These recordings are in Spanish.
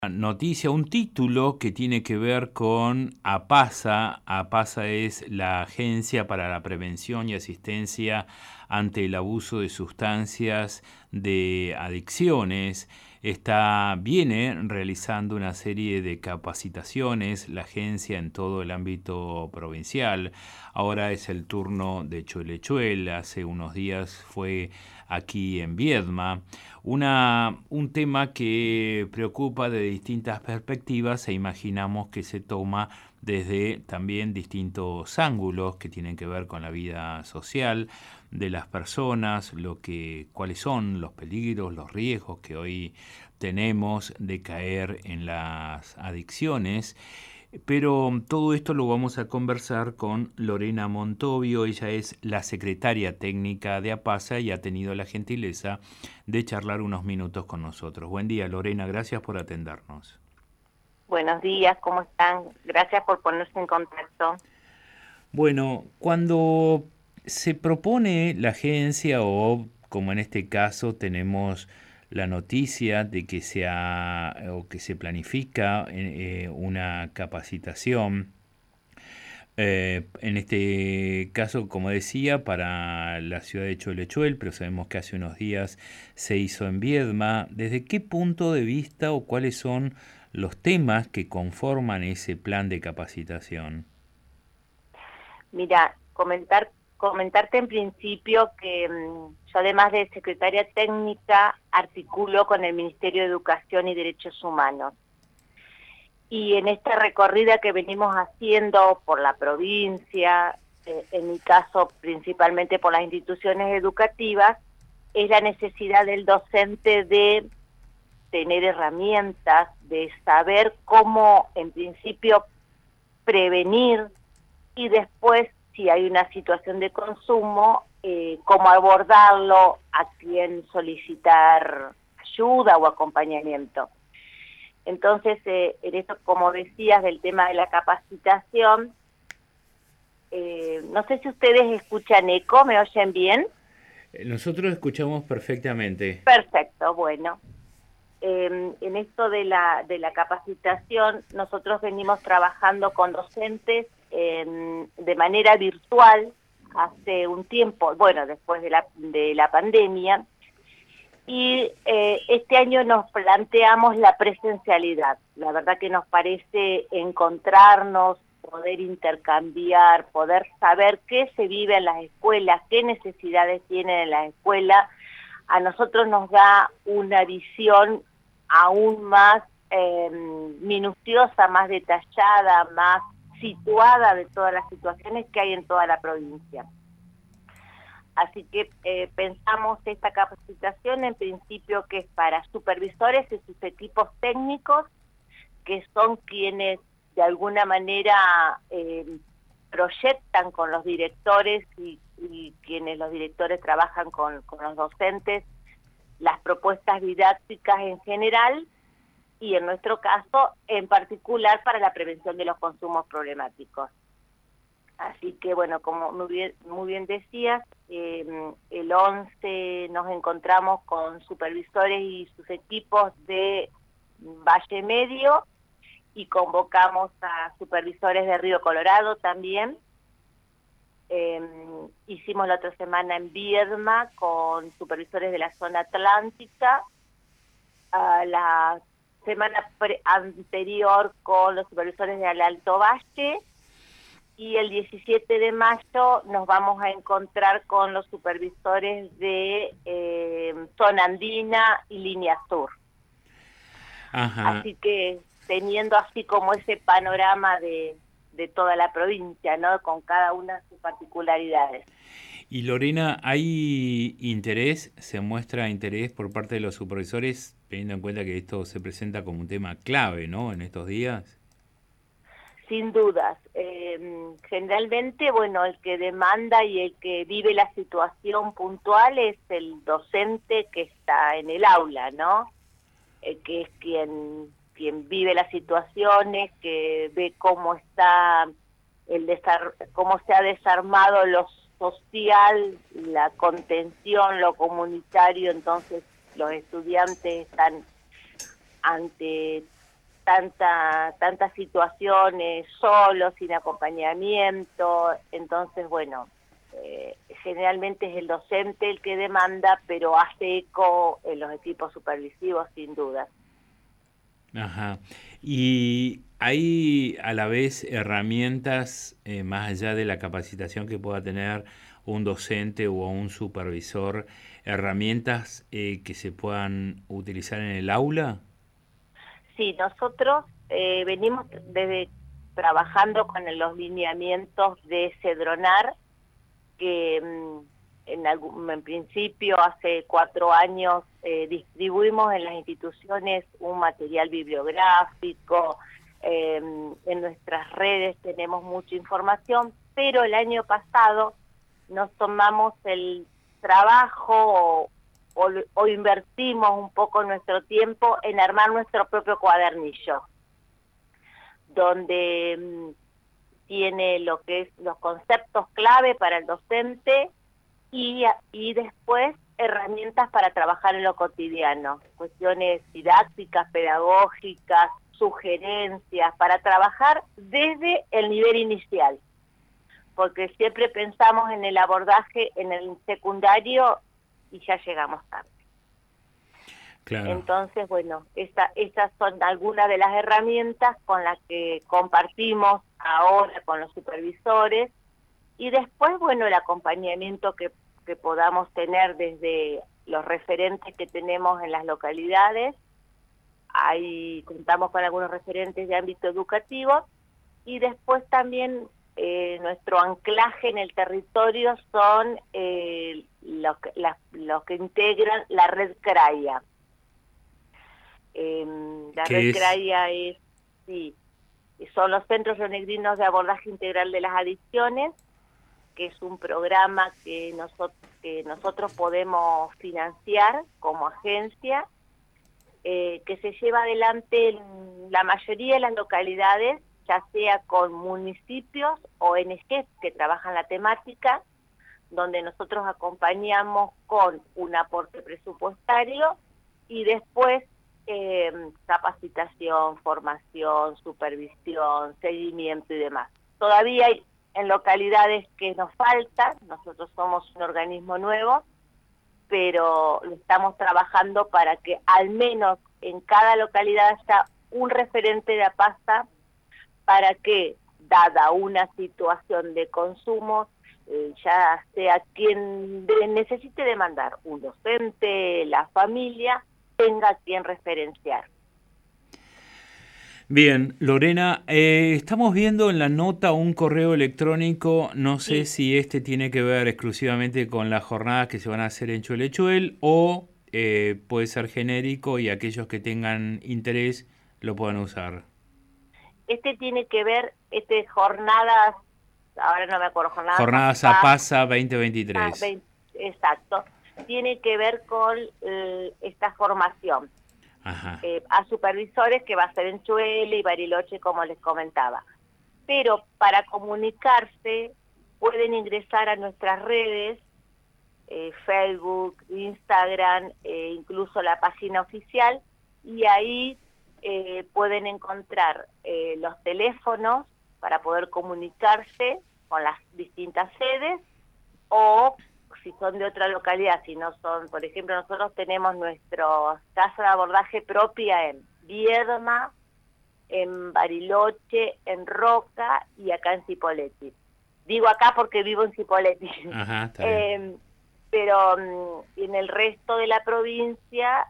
Noticia, un título que tiene que ver con APASA. APASA es la Agencia para la Prevención y Asistencia ante el Abuso de Sustancias de Adicciones. Viene realizando una serie de capacitaciones, la agencia en todo el ámbito provincial. Ahora es el turno de Cholechuel, hace unos días fue aquí en Viedma. Un tema que preocupa de distintas perspectivas e imaginamos que se toma desde también distintos ángulos que tienen que ver con la vida social de las personas, cuáles son los peligros, los riesgos que hoy tenemos de caer en las adicciones. Pero todo esto lo vamos a conversar con Lorena Montovio. Ella es la secretaria técnica de APASA y ha tenido la gentileza de charlar unos minutos con nosotros. Buen día, Lorena, gracias por atendernos. Buenos días, ¿cómo están? Gracias por ponerse en contacto. Bueno, cuando se propone la agencia o como en este caso tenemos la noticia de que que se planifica una capacitación, en este caso, como decía, para la ciudad de Cholechuel, pero sabemos que hace unos días se hizo en Viedma. ¿Desde qué punto de vista o cuáles son los temas que conforman ese plan de capacitación? Mira, comentarte en principio que yo además de secretaria técnica articulo con el Ministerio de Educación y Derechos Humanos. Y en esta recorrida que venimos haciendo por la provincia, en mi caso principalmente por las instituciones educativas, es la necesidad del docente de tener herramientas, de saber cómo en principio prevenir y después, si hay una situación de consumo, cómo abordarlo, a quién solicitar ayuda o acompañamiento. Entonces, en esto, como decías, del tema de la capacitación, no sé si ustedes escuchan eco, ¿me oyen bien? Nosotros escuchamos perfectamente. Perfecto, bueno. En esto de la capacitación, nosotros venimos trabajando con docentes de manera virtual hace un tiempo, bueno, después de la pandemia, y este año nos planteamos la presencialidad. La verdad que nos parece encontrarnos, poder intercambiar, poder saber qué se vive en las escuelas, qué necesidades tienen en las escuelas, a nosotros nos da una visión aún más minuciosa, más detallada, más situada de todas las situaciones que hay en toda la provincia. Así que pensamos esta capacitación en principio que es para supervisores y sus equipos técnicos, que son quienes de alguna manera proyectan con los directores y quienes los directores trabajan con los docentes las propuestas didácticas en general y en nuestro caso en particular para la prevención de los consumos problemáticos. Así que bueno, como muy bien decías, el 11 nos encontramos con supervisores y sus equipos de Valle Medio y convocamos a supervisores de Río Colorado también. Hicimos la otra semana en Viedma con supervisores de la zona atlántica, la semana anterior con los supervisores del Alto Valle, y el 17 de mayo nos vamos a encontrar con los supervisores de zona andina y línea sur. Ajá. Así que teniendo así como ese panorama de toda la provincia, ¿no? Con cada una de sus particularidades. Y Lorena, ¿hay interés, se muestra interés por parte de los supervisores, teniendo en cuenta que esto se presenta como un tema clave, ¿no? En estos días. Sin dudas. Generalmente, bueno, el que demanda y el que vive la situación puntual es el docente que está en el aula, ¿no? Que es quien vive las situaciones, que ve cómo está cómo se ha desarmado lo social, la contención, lo comunitario. Entonces los estudiantes están ante tantas situaciones solos, sin acompañamiento. Entonces, bueno, generalmente es el docente el que demanda, pero hace eco en los equipos supervisivos, sin duda. Ajá. ¿Y hay a la vez herramientas, más allá de la capacitación que pueda tener un docente o un supervisor, herramientas que se puedan utilizar en el aula? Sí, nosotros venimos desde trabajando con los lineamientos de Cedronar, que en principio hace 4 años distribuimos en las instituciones un material bibliográfico, en nuestras redes tenemos mucha información, pero el año pasado nos tomamos el trabajo o invertimos un poco nuestro tiempo en armar nuestro propio cuadernillo, donde tiene lo que es los conceptos clave para el docente y después herramientas para trabajar en lo cotidiano, cuestiones didácticas, pedagógicas, sugerencias, para trabajar desde el nivel inicial, porque siempre pensamos en el abordaje en el secundario y ya llegamos tarde. Claro. Entonces, bueno, esas son algunas de las herramientas con las que compartimos ahora con los supervisores, y después, bueno, el acompañamiento que podamos tener desde los referentes que tenemos en las localidades. Ahí contamos con algunos referentes de ámbito educativo, y después también nuestro anclaje en el territorio son los que integran la red CRAIA. La red CRAIA son los Centros Rionegrinos de Abordaje Integral de las Adicciones, que es un programa que nosotros podemos financiar como agencia, que se lleva adelante en la mayoría de las localidades, ya sea con municipios o ONGs que trabajan la temática, donde nosotros acompañamos con un aporte presupuestario y después capacitación, formación, supervisión, seguimiento y demás. Todavía hay en localidades que nos falta, nosotros somos un organismo nuevo, pero lo estamos trabajando para que al menos en cada localidad haya un referente de APASA, para que, dada una situación de consumo, ya sea quien necesite demandar, un docente, la familia, tenga a quien referenciar. Bien, Lorena, estamos viendo en la nota un correo electrónico, no sé si este tiene que ver exclusivamente con las jornadas que se van a hacer en Cholechuel o puede ser genérico y aquellos que tengan interés lo puedan usar. Este tiene que ver, jornadas, ahora no me acuerdo, jornadas APASA 2023. Exacto, tiene que ver con esta formación. Ajá. A supervisores, que va a ser en Chuele y Bariloche, como les comentaba. Pero para comunicarse pueden ingresar a nuestras redes, Facebook, Instagram, incluso la página oficial, y ahí pueden encontrar los teléfonos para poder comunicarse con las distintas sedes, o si son de otra localidad, si no son, por ejemplo, nosotros tenemos nuestra casa de abordaje propia en Viedma, en Bariloche, en Roca y acá en Cipolletti. Digo acá porque vivo en Cipolletti. Ajá, está bien. Pero en el resto de la provincia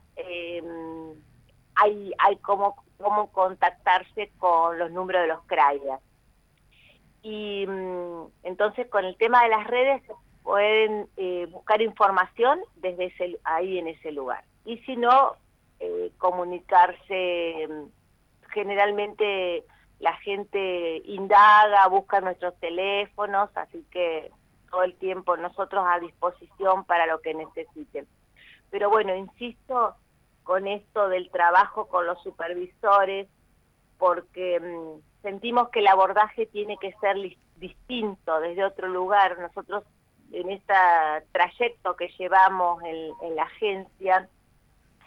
hay cómo contactarse con los números de los CRAIA. Y entonces con el tema de las redes pueden buscar información desde ahí en ese lugar. Y si no, comunicarse, generalmente la gente indaga, busca nuestros teléfonos, así que todo el tiempo nosotros a disposición para lo que necesiten. Pero bueno, insisto con esto del trabajo con los supervisores, porque sentimos que el abordaje tiene que ser distinto desde otro lugar. Nosotros en este trayecto que llevamos en la agencia,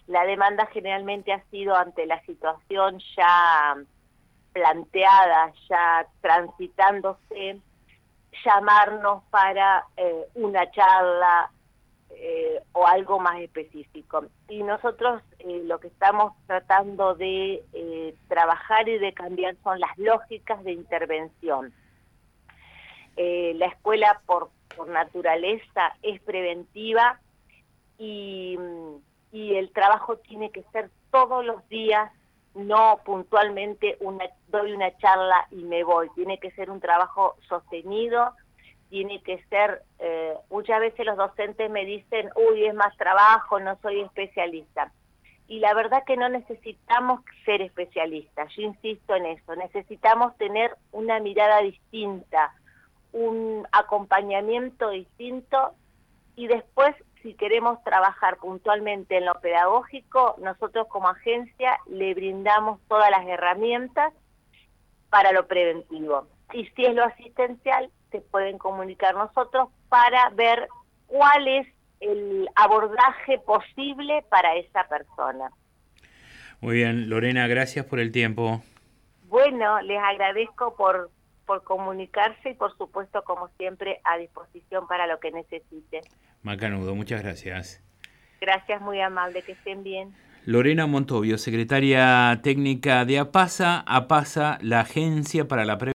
La demanda generalmente ha sido ante la situación ya planteada, ya transitándose, llamarnos para una charla o algo más específico. Y nosotros lo que estamos tratando de trabajar y de cambiar son las lógicas de intervención. La escuela por naturaleza es preventiva y el trabajo tiene que ser todos los días, no puntualmente doy una charla y me voy. Tiene que ser un trabajo sostenido, tiene que ser, muchas veces los docentes me dicen, uy, es más trabajo, no soy especialista. Y la verdad que no necesitamos ser especialistas, yo insisto en eso, necesitamos tener una mirada distinta, un acompañamiento distinto, y después, si queremos trabajar puntualmente en lo pedagógico, nosotros como agencia le brindamos todas las herramientas para lo preventivo. Y si es lo asistencial, se pueden comunicar nosotros para ver cuál es el abordaje posible para esa persona. Muy bien, Lorena, gracias por el tiempo. Bueno, les agradezco por comunicarse y por supuesto, como siempre, a disposición para lo que necesiten. Macanudo, muchas gracias. Gracias, muy amable, que estén bien. Lorena Montovio, secretaria técnica de APASA, la Agencia para la Prevención